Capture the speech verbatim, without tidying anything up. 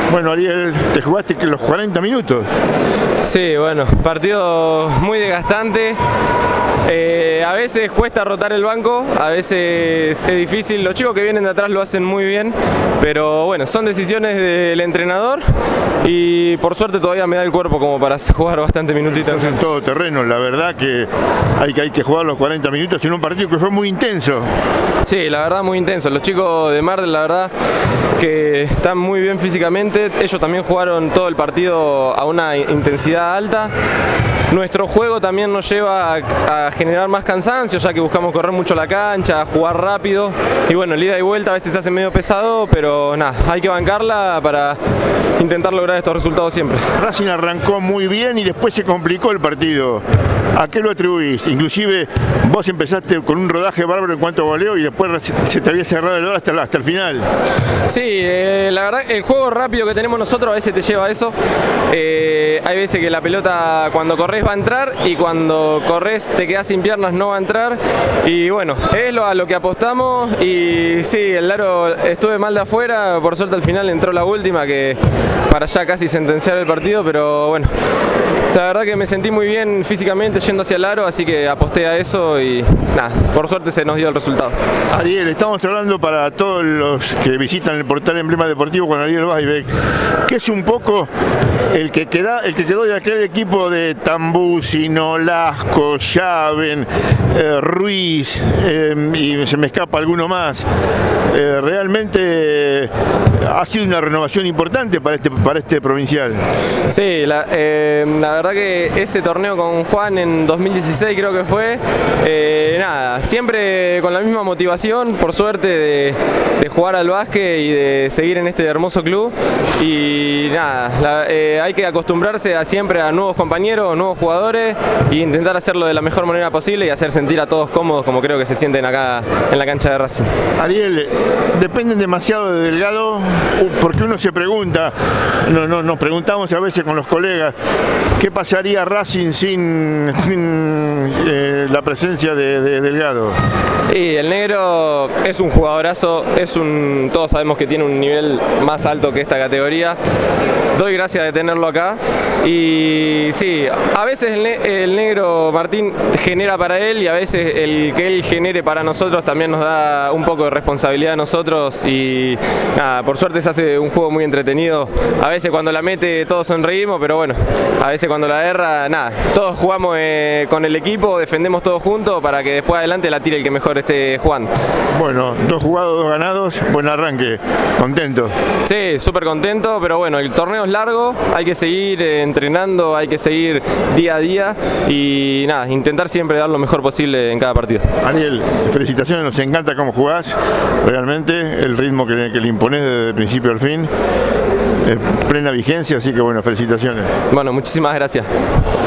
Bueno, Ariel, te jugaste que los cuarenta minutos. Sí, bueno, partido muy desgastante. Eh, a veces cuesta rotar el banco, a veces es difícil. Los chicos que vienen de atrás lo hacen muy bien, pero bueno, son decisiones del entrenador y por suerte todavía me da el cuerpo como para jugar bastante minutitos. Estás en todo terreno, la verdad que hay, que hay que jugar los cuarenta minutos en un partido que fue muy intenso. Sí, la verdad muy intenso. Los chicos de Mar del, la verdad que están muy bien físicamente. Ellos también jugaron todo el partido a una intensidad alta. Nuestro juego también nos lleva a, a generar más cansancio, ya que buscamos correr mucho la cancha, jugar rápido. Y bueno, el ida y vuelta a veces se hace medio pesado, pero nada, hay que bancarla para intentar lograr estos resultados siempre. Racing arrancó muy bien y después se complicó el partido. ¿A qué lo atribuís? Inclusive vos empezaste con un rodaje bárbaro en cuanto a goleo y después se te había cerrado el oro hasta, hasta el final. Sí, eh, la verdad el juego rápido que tenemos nosotros a veces te lleva a eso. Eh, hay veces que la pelota cuando corres va a entrar y cuando corres te quedas sin piernas no va a entrar. Y bueno, es lo, a lo que apostamos y sí, el aro estuve mal de afuera, por suerte al final entró la última que para ya casi sentenciar el partido, pero bueno. La verdad que me sentí muy bien físicamente yendo hacia el aro, así que aposté a eso y nada, por suerte se nos dio el resultado. Ariel, estamos hablando para todos los que visitan el portal Emblema Deportivo con Ariel Weibeck, que es un poco el que, queda, el que quedó de aquel equipo de Tambusi, Nolasco, Llaven, eh, Ruiz, eh, y se me escapa alguno más. Eh, realmente ha sido una renovación importante para este, para este provincial. Sí, la, eh, la verdad que ese torneo con Juan en dos mil dieciséis creo que fue, eh, nada, siempre con la misma motivación, por suerte, de, de jugar al básquet y de seguir en este hermoso club. Y nada, la, eh, hay que acostumbrarse a siempre a nuevos compañeros, nuevos jugadores e intentar hacerlo de la mejor manera posible y hacer sentir a todos cómodos como creo que se sienten acá en la cancha de Racing. Ariel, dependen demasiado de Delgado, porque uno se pregunta, no, no, nos preguntamos a veces con los colegas, ¿qué pasaría Racing sin, sin eh, la presencia de, de Delgado? Y el negro es un jugadorazo, es un, todos sabemos que tiene un nivel más alto que esta categoría. Doy gracias de tenerlo acá y sí, a veces el, ne el negro Martín genera para él y a veces el que él genere para nosotros también nos da un poco de responsabilidad a nosotros y nada, por suerte se hace un juego muy entretenido. A veces cuando la mete todos sonreímos, pero bueno, a veces cuando la erra, nada, todos jugamos eh, con el equipo, defendemos todos juntos para que después adelante la tire el que mejor esté jugando. Bueno, dos jugados, dos ganados, buen arranque, contento. Sí, súper contento, pero bueno, el torneo es largo, hay que seguir eh, entrenando, hay que seguir día a día y nada, intentar siempre dar lo mejor posible en cada partido. Ariel, felicitaciones, nos encanta cómo jugás, realmente, el ritmo que le, que le imponés desde el principio al fin, eh, plena vigencia, así que bueno, felicitaciones. Bueno, muchísimas gracias.